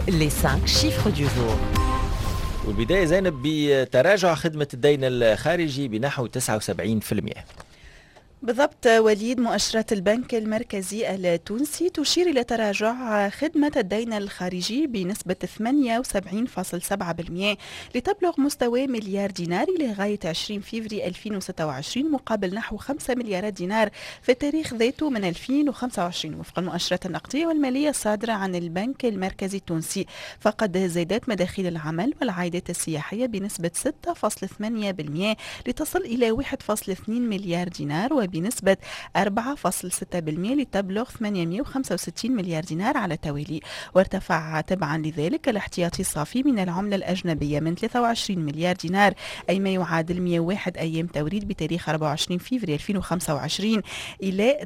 Les 5 chiffres du jour. والبداية زينب بتراجع خدمة الدين الخارجي بنحو 79%. بالضبط وليد، مؤشرات البنك المركزي التونسي تشير إلى تراجع خدمة الدين الخارجي بنسبة 78.7% لتبلغ مستوى مليار دينار لغاية 20 فبراير 2026 مقابل نحو 5 مليارات دينار في التاريخ ذاته من 2025 وفق المؤشرات النقدية والمالية الصادرة عن البنك المركزي التونسي. فقد زادت مداخيل العمل والعائدات السياحية بنسبة 6.8% لتصل إلى 1.2 مليار دينار بنسبة 4.6% لتبلغ 865 مليار دينار على التوالي. وارتفع تبعا لذلك الاحتياطي الصافي من العملة الأجنبية من 23 مليار دينار أي ما يعادل 101 أيام توريد بتاريخ 24 فبراير 2025 إلى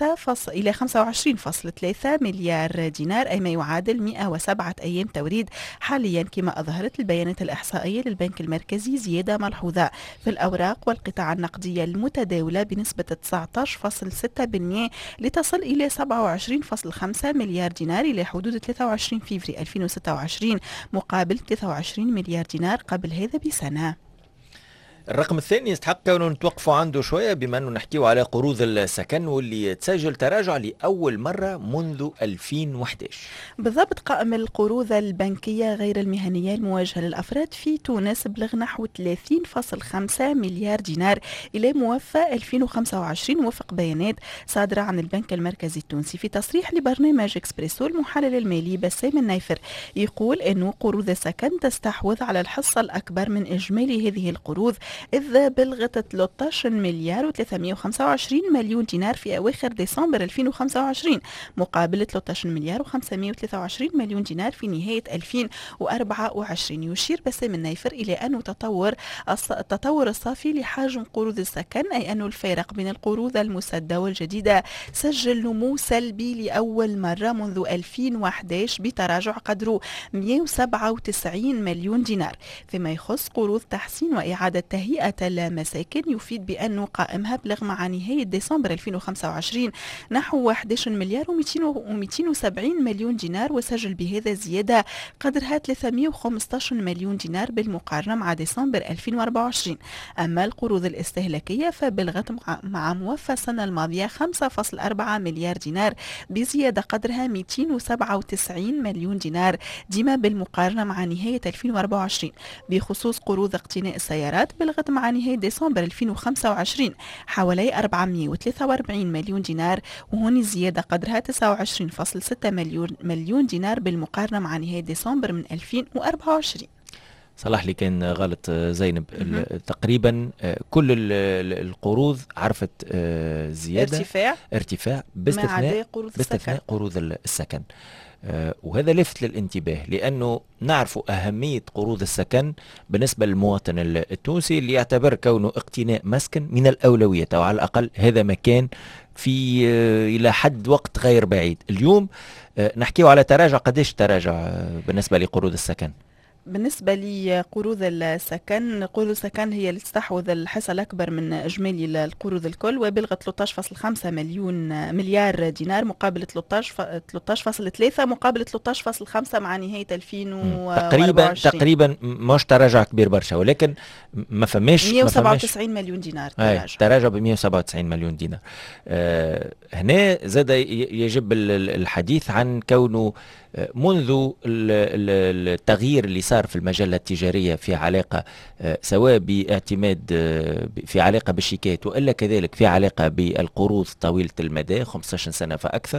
25.3 مليار دينار أي ما يعادل 107 أيام توريد حاليا، كما أظهرت البيانات الإحصائية للبنك المركزي زيادة ملحوظة في الأوراق والقطع النقدية المتداولة بنسبة 19.6% لتصل إلى 27.5 مليار دينار إلى حدود 23 فبراير 2026 مقابل 23 مليار دينار قبل هذا بسنة. الرقم الثاني يستحق كونه نتوقفوا عنده شوية بما أنه نحكيه على قروض السكن واللي تسجل تراجع لأول مرة منذ 2011. بالضبط، قائم القروض البنكية غير المهنية الموجهة للأفراد في تونس بلغ نحو 30.5 مليار دينار إلى موفى 2025 وفق بيانات صادرة عن البنك المركزي التونسي. في تصريح لبرنامج إكسبريسو المحلل المالي بسام النايفر يقول أنه قروض السكن تستحوذ على الحصة الأكبر من إجمالي هذه القروض إذ بلغت 13 مليار و325 مليون دينار في أواخر ديسمبر 2025 مقابل 13 مليار و523 مليون دينار في نهاية 2024. يشير بسام النايفر إلى أن التطور الصافي لحجم قروض السكن أي أن الفارق بين القروض المسدة والجديدة سجل نمو سلبي لأول مرة منذ 2011 بتراجع قدره 197 مليون دينار. فيما يخص قروض تحسين وإعادة تهيئة المساكن يفيد بأنه قائمها بلغ مع نهاية ديسمبر 2025 نحو 11 مليار و270 مليون دينار وسجل بهذا زيادة قدرها 315 مليون دينار بالمقارنة مع ديسمبر 2024. أما القروض الاستهلاكية فبلغت مع موفى السنة الماضية 5.4 مليار دينار بزيادة قدرها 297 مليون دينار ديما بالمقارنة مع نهاية 2024. بخصوص قروض اقتناء السيارات بلغت مع نهاية ديسمبر 2025 حوالي 443 مليون دينار وهون زيادة قدرها 29.6 مليون دينار بالمقارنة مع نهاية ديسمبر من 2024. صلاح لي كان غلط زينب. تقريبا كل القروض عرفت زيادة ارتفاع باستثناء قروض السكن. وهذا لفت للانتباه لأنه نعرف أهمية قروض السكن بالنسبة للمواطن التونسي اللي يعتبر كونه اقتناء مسكن من الأولوية أو على الأقل هذا مكان في إلى حد وقت غير بعيد. اليوم نحكيه على تراجع. قديش تراجع بالنسبة لقروض السكن؟ بالنسبة لقروض السكن، قروض السكن هي اللي تستحوذ الحصة الأكبر من إجمالي القروض الكل وبلغت 13.5 مليار دينار مقابل 13.3 مقابل 13.5 مع نهاية 2024. تقريبا مش تراجع كبير برشا ولكن ما فماش 197 مليون دينار تراجع ب 197 مليون دينار. هنا زاد يجب الحديث عن كونه منذ التغيير اللي صار في المجلة التجارية في علاقة سواء باعتماد في علاقة بالشيكات وإلا كذلك في علاقة بالقروض طويلة المدى 15 سنة فأكثر،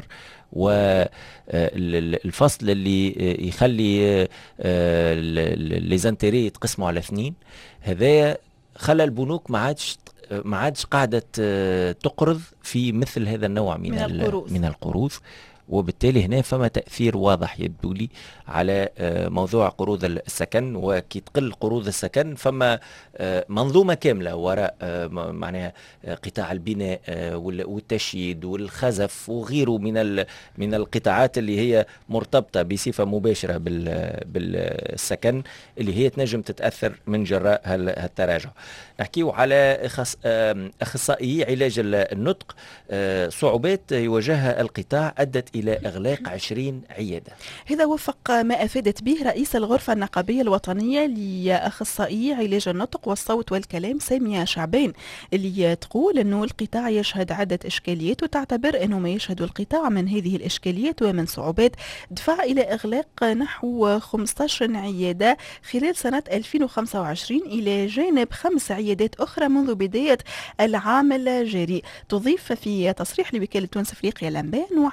والفصل اللي يخلي ليزانتيري يتقسموا على 2 هذا خلى البنوك ما عادش قاعدة تقرض في مثل هذا النوع من القروض. وبالتالي هنا فما تأثير واضح يبدو لي على موضوع قروض السكن. وكي تقل قروض السكن فما منظومة كاملة وراء معناها قطاع البناء والتشييد والخزف وغيره من القطاعات اللي هي مرتبطة بصفة مباشرة بالسكن اللي هي تنجم تتأثر من جراء هالتراجع. نحكيه على أخصائي علاج النطق. صعوبات يواجهها القطاع أدت إلى إغلاق 20 عيادة. هذا وفق ما أفادت به رئيس الغرفة النقابية الوطنية لأخصائي علاج النطق والصوت والكلام سامية شعبان، اللي تقول أنه القطاع يشهد عدة إشكاليات، وتعتبر أنه ما يشهد القطاع من هذه الإشكاليات ومن صعوبات دفع إلى إغلاق نحو 15 عيادة خلال سنة 2025 إلى جانب 5 عيادات أخرى منذ بداية العام الجاري. تضيف في تصريح لوكالة تونس أفريقيا الأنباء أنه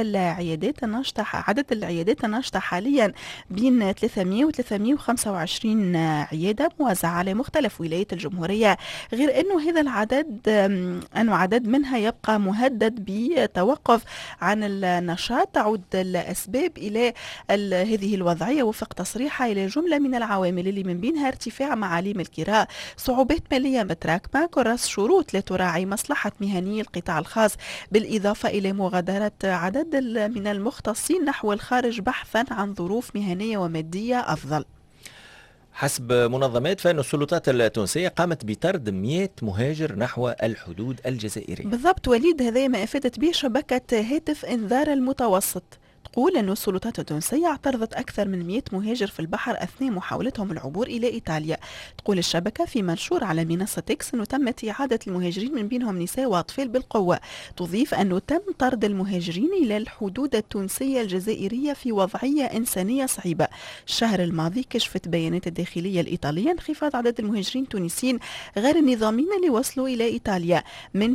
عدد العيادات الناشطة حاليا بين 300 و 325 عيادة موزعة على مختلف ولايات الجمهورية، غير أنه هذا العدد عدد منها يبقى مهدد بتوقف عن النشاط. تعود الأسباب إلى هذه الوضعية وفق تصريحها إلى جملة من العوامل اللي من بينها ارتفاع معاليم الكراء، صعوبات مالية متراكمة، كرس شروط لا تراعي مصلحة مهني القطاع الخاص، بالإضافة إلى مغادرة عدد من المختصين نحو الخارج بحثا عن ظروف مهنية ومادية أفضل. حسب منظمات فإن السلطات التونسية قامت بطرد 100 مهاجر نحو الحدود الجزائرية. بالضبط وليد، هذا ما أفادت به شبكة هاتف إنذار المتوسط. تقول أن السلطات التونسية اعترضت أكثر من 100 مهاجر في البحر أثناء محاولتهم العبور إلى إيطاليا. تقول الشبكة في منشور على منصة إكس أنه تمت إعادة المهاجرين من بينهم نساء وأطفال بالقوة. تضيف أنه تم طرد المهاجرين إلى الحدود التونسية الجزائرية في وضعية إنسانية صعبة. الشهر الماضي كشفت بيانات الداخلية الإيطالية انخفاض عدد المهاجرين التونسيين غير النظاميين اللي وصلوا إلى إيطاليا من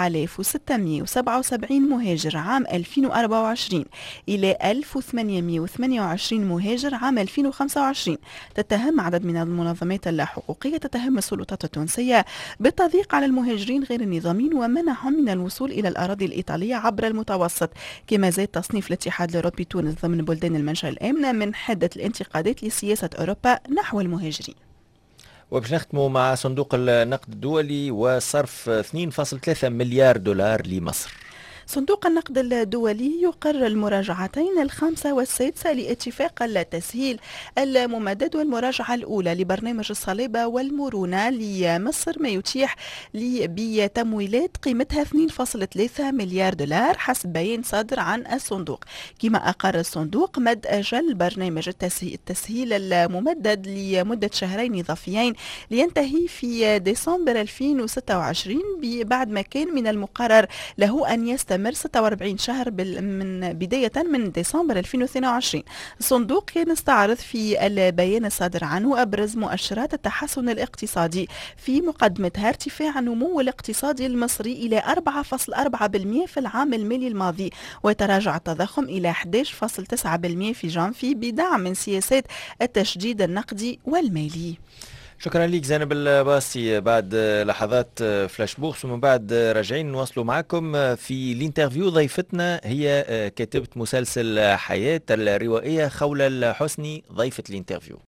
7677 مهاجر عام 2024 إلى 1828 مهاجر عام 2025. تتهم عدد من المنظمات الحقوقية السلطات التونسية بالتضييق على المهاجرين غير النظاميين ومنعهم من الوصول إلى الأراضي الإيطالية عبر المتوسط. كما زاد تصنيف الاتحاد الأوروبي تونس ضمن بلدان المنشأ الآمنة من حدة الانتقادات لسياسة أوروبا نحو المهاجرين. وباش نختموا مع صندوق النقد الدولي وصرف 2.3 مليار دولار لمصر. صندوق النقد الدولي يقر المراجعتين الخامسة والسادسة لاتفاق التسهيل الممدد والمراجعة الأولى لبرنامج الصلابة والمرونة لمصر، ما يتيح بتمويلات قيمتها 2.3 مليار دولار حسب بيان صادر عن الصندوق. كما أقر الصندوق مد أجل برنامج التسهيل الممدد لمدة شهرين إضافيين لينتهي في ديسمبر 2026 بعد ما كان من المقرر له أن يستمر 46 شهر بداية من ديسمبر 2022. الصندوق كان استعرض في البيان الصادر عنه أبرز مؤشرات التحسن الاقتصادي في مقدمتها ارتفاع النمو الاقتصادي المصري إلى 4.4% في العام المالي الماضي، وتراجع التضخم إلى 11.9% في جانفي بدعم من سياسات التشديد النقدي والمالي. شكرا لك زينب الباسي. بعد لحظات فلاش بوكس ومن بعد راجعين نواصلوا معكم في الانترفيو. ضيفتنا هي كاتبة مسلسل حياة الروائية خولة الحسني ضيفة الانترفيو.